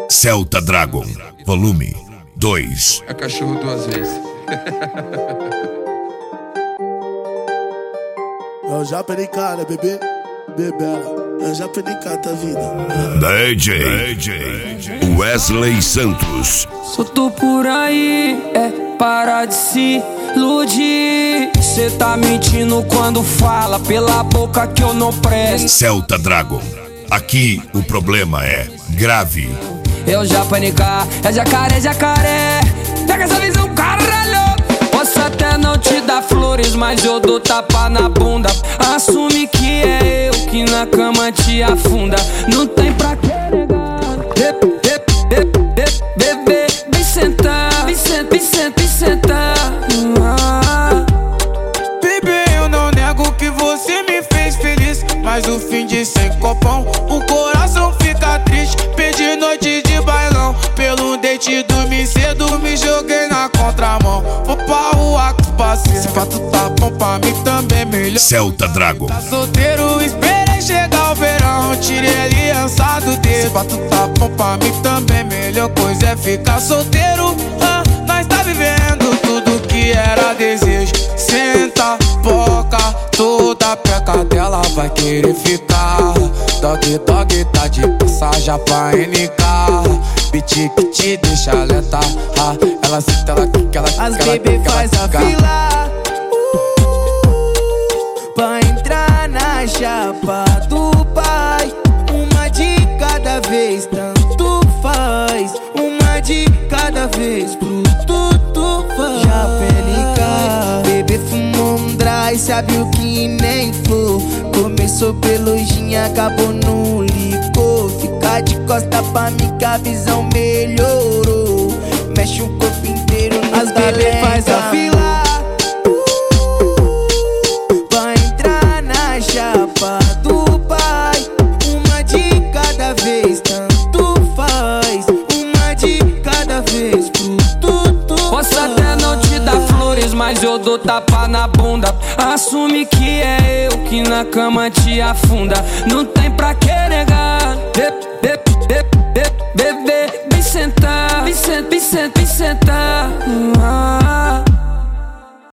Celta Dragon, volume 2. É cachorro duas vezes. Eu já perdi cara, bebê, bebela. Eu já perdi cara da vida. DJ Wesley Santos. Soltou por aí, para de se iludir. Cê tá mentindo quando fala pela boca que eu não presto. Celta Dragon, aqui o problema é grave. Eu já panicar, é jacaré, jacaré. Pega essa visão, caralho. Posso até não te dar flores, mas eu dou tapa na bunda. Assume que é eu que na cama te afunda. Não tem pra que negar. Bebê, vem sentar. Vem sentar. Bebê, eu não nego que você me fez feliz, mas no fim de 100 copão o coração fica triste. Perdi noite de bailão, pelo date dormi cedo, me joguei na contramão. Vou pra rua com os parceiros, se fato tá bom pra mim também melhor. Celta Dragon. Tá solteiro, esperei chegar o verão, tirei a aliança do dedo. Se fato tá bom pra mim também melhor coisa é ficar solteiro. Nós tá vivendo tudo que era desejo. Senta, boca, toda peca dela vai querer ficar. Dog tá de passagem pra NK. Beat que te deixa lenta. Ela senta, ela quica, ela quica. As bebê faz a fila pra entrar na chapa do pai. Uma de cada vez, tanto faz. Uma de cada vez, pro tudo faz. Já PNK, bebê fumou um dry, sabe o que nem for. Começou pelo gin, acabou no licor. Fica de costa pra mim que a visão melhorou. Mexe o corpo inteiro, as bebê faz a fila pra entrar na chapa do pai. Uma de cada vez, tanto faz. Uma de cada vez, pro tudo. Posso até não te dar flores, mas eu dou tapa na bunda. Assume que é eu que na cama te afunda. Não tem pra que negar.